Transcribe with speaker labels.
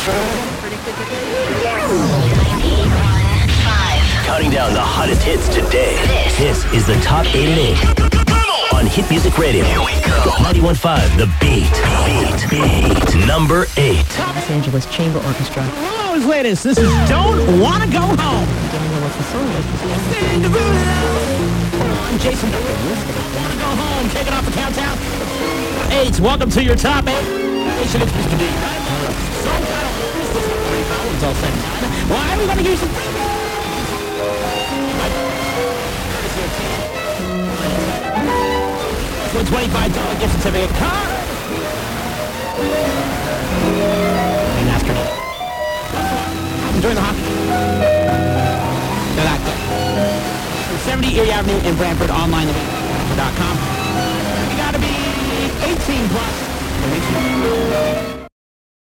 Speaker 1: Counting down the hottest hits today. This is the Top 8 at 8 on Hit Music Radio. Here we go. 91.5 The Beat. Number 8.
Speaker 2: Los Angeles Chamber Orchestra.
Speaker 3: Hello, ladies. This is Don't Wanna Go Home.
Speaker 2: I don't know what the song is.
Speaker 3: I'm Jason. Don't wanna go home. Take it off the countdown. 8. Welcome to your Top 8. It's Mr. D. Song title. It's all set. Why are we going to use some $25 gift certificate card. And ask her. Enjoying the hockey. No, that's it. 70 Erie Avenue in Brantford, online at .com. You gotta be 18 plus.